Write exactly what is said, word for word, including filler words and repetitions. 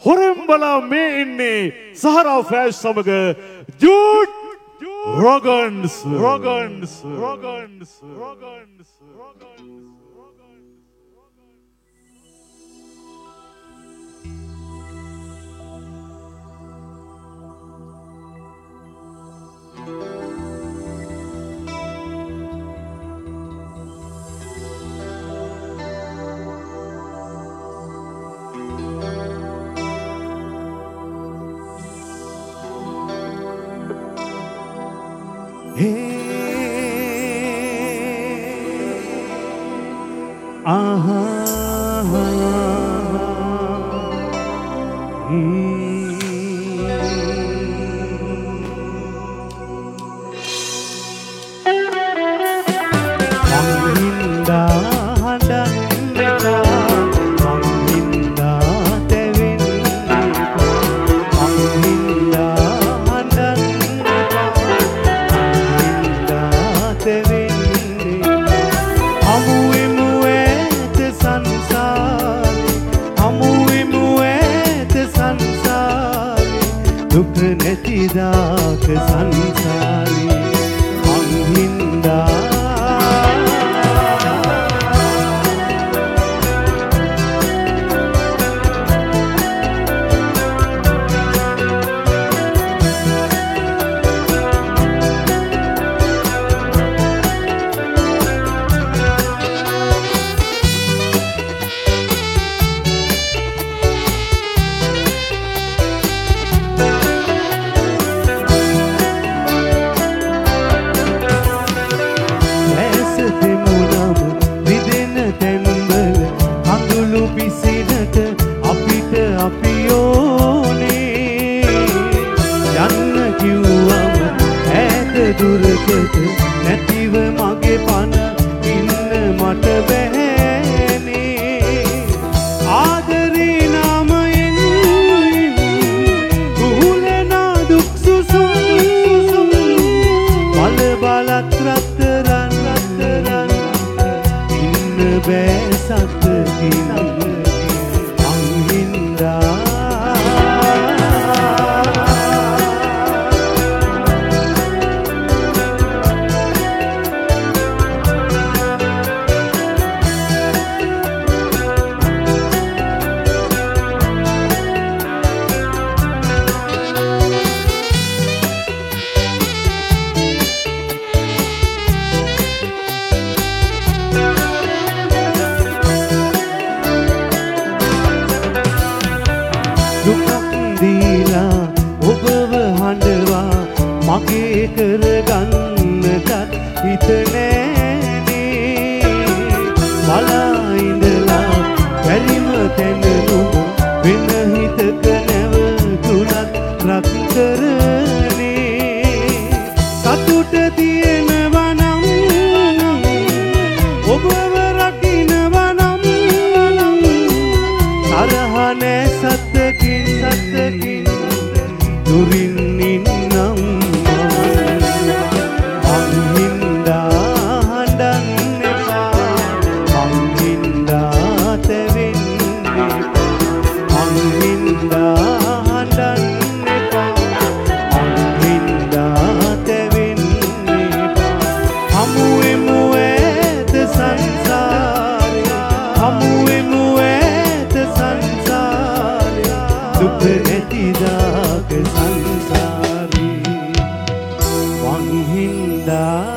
හොරෙන් බලා මේ ඉන්නේ සහරා ෆෑෂ් සමග Jude Rogans Rogans Rogans Rogans Rogans aha Manghinda hadanneka Manghinda tevenneka Manghinda hadanneka Manghinda tevenneka Hamuemu et sansare Hamuemu et sansare Dukh neti daak sansare Manghinda නැතිව මගේ පන ඉන්න මට බැහැනේ ආදරේ නාමයෙන් කුහුලනා දුක් සුසුම් බල බලත් රත්තරන් රත්තරන් ඉන්න බෑ සත්කින් අංහින්දා මගේ කරගන්නටත් හිත නෑනේ බලා ඉඳලා බැරිම තැන නුඹ වෙන හිතක නැවතුණත් රත් කරනේ සතුට තියෙනවා නම් ඔබව රකින්නවා නම් තරහ නෑ සත්‍යකින් සත්‍යකින් දුරින් ඉන්නම් Manghinda